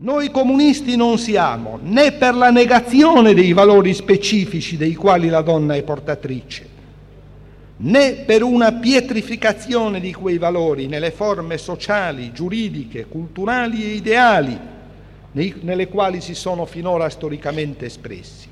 Noi comunisti non siamo né per la negazione dei valori specifici dei quali la donna è portatrice, né per una pietrificazione di quei valori nelle forme sociali, giuridiche, culturali e ideali nelle quali si sono finora storicamente espressi.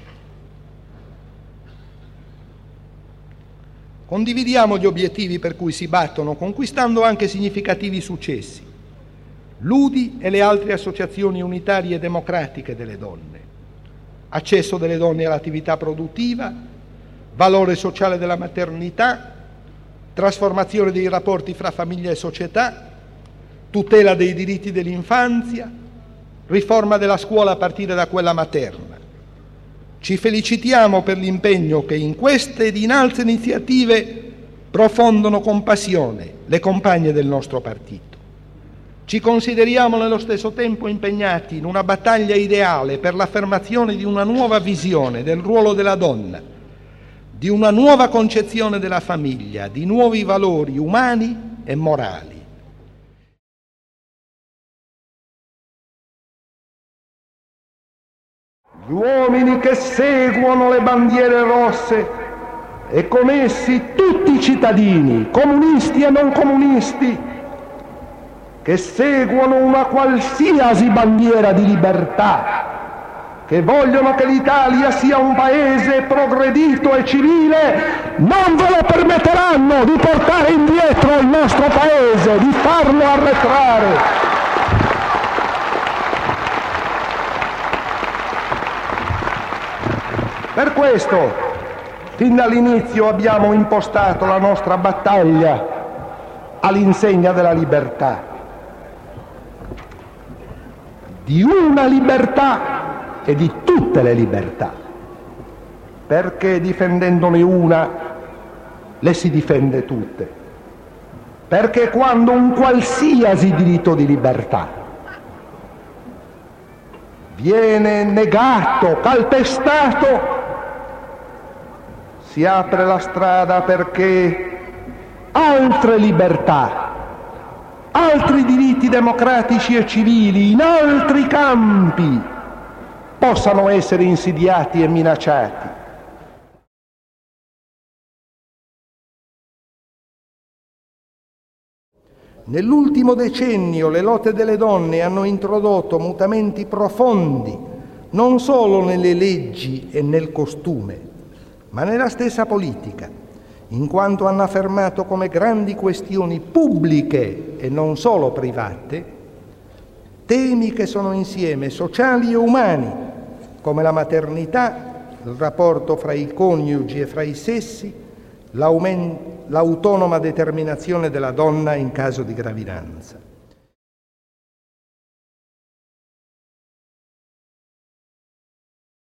Condividiamo gli obiettivi per cui si battono, conquistando anche significativi successi. L'UDI e le altre associazioni unitarie democratiche delle donne, accesso delle donne all'attività produttiva, valore sociale della maternità, trasformazione dei rapporti fra famiglia e società, tutela dei diritti dell'infanzia, riforma della scuola a partire da quella materna. Ci felicitiamo per l'impegno che in queste ed in altre iniziative profondono con passione le compagne del nostro partito. Ci consideriamo nello stesso tempo impegnati in una battaglia ideale per l'affermazione di una nuova visione del ruolo della donna, di una nuova concezione della famiglia, di nuovi valori umani e morali. Gli uomini che seguono le bandiere rosse e con essi tutti i cittadini, comunisti e non comunisti, che seguono una qualsiasi bandiera di libertà, che vogliono che l'Italia sia un paese progredito e civile, non ve lo permetteranno di portare indietro il nostro paese, di farlo arretrare. Per questo, fin dall'inizio abbiamo impostato la nostra battaglia all'insegna della libertà. Di una libertà e di tutte le libertà, perché difendendone una le si difende tutte, perché quando un qualsiasi diritto di libertà viene negato, calpestato, si apre la strada perché altre libertà, altri diritti democratici e civili in altri campi possano essere insidiati e minacciati. Nell'ultimo decennio le lotte delle donne hanno introdotto mutamenti profondi non solo nelle leggi e nel costume, ma nella stessa politica, in quanto hanno affermato come grandi questioni pubbliche e non solo private temi che sono insieme sociali e umani, come la maternità, il rapporto fra i coniugi e fra i sessi, l'autonoma determinazione della donna in caso di gravidanza.